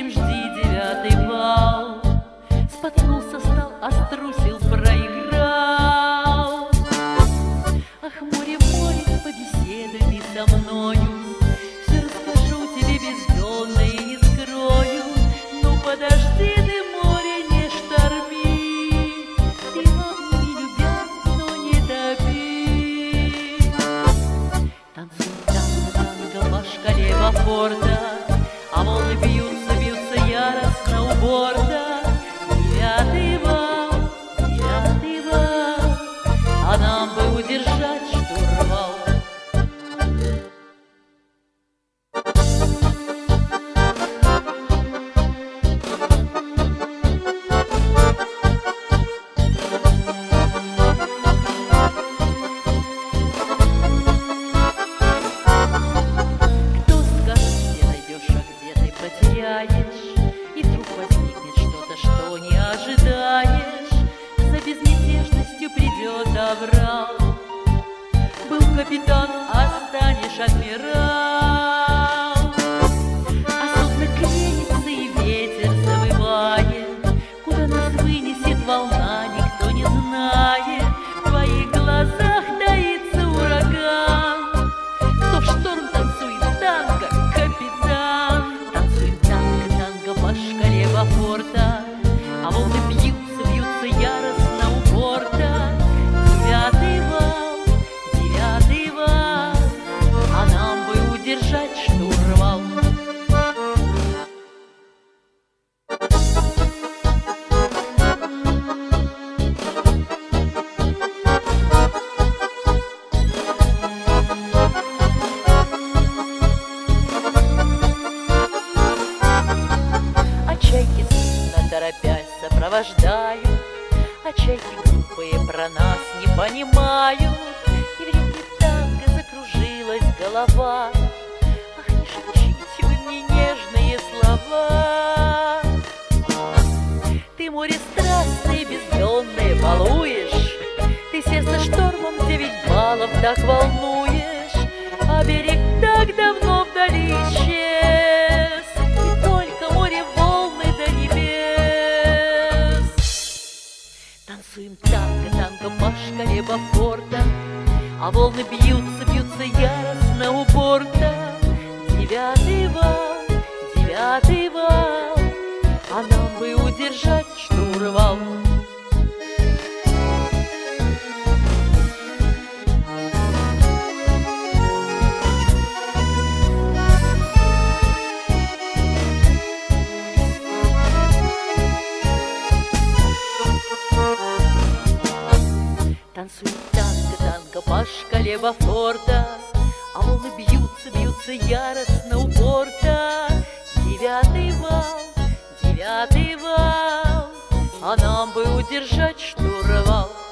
едем, жди девятый вал. Споткнулся, стал, острусил, проиграл. Ах, море, море, побеседуй ты со мною, все расскажу тебе бездонно и не скрою. Ну подожди ты, море, не шторми, ты волны любят, но не топи. Танцуй танго, танго по шкале Бафорта, а волны бьются, бьются яростно у борта. Девятый вал, а нам бы удержать штурвал. Кто скажет, где найдешь, а где ты потеряешь, и вдруг возникнет что-то, что не ожидаешь. За безмятежностью придет оврал. Был капитан, а станешь адмирал. А судно кренится, и ветер завывает. Куда нас вынесет волна, никто не знает. В твоих глазах таится ураган. Кто в шторм танцует танго, капитан? Танцует танго, танго по шкале Бафорта, а волны бьются, бьются яростно у борта. Девятый вал, а нам бы удержать штурвал. А чайки сильно торопясь сопровождают, а чайки глупые про нас не понимают. И в ритме танго закружилась голова. Ах, не шепчите вы мне нежные слова. Ты море страстное, бездонное балуешь, ты сердце штормом 9 баллов так волнуешь, а берег так давно вдали исчез, и только море, волны до небес. Танцуем танго, танго по шкале Бафорта, а волны бьются, бьются яростно у борта. Девятый вал, а нам бы удержать штурвал. Танцует танго, танго по шкале Бафорта, а волны бьются, бьются яростно у борта. Девятый вал, а нам бы удержать штурвал.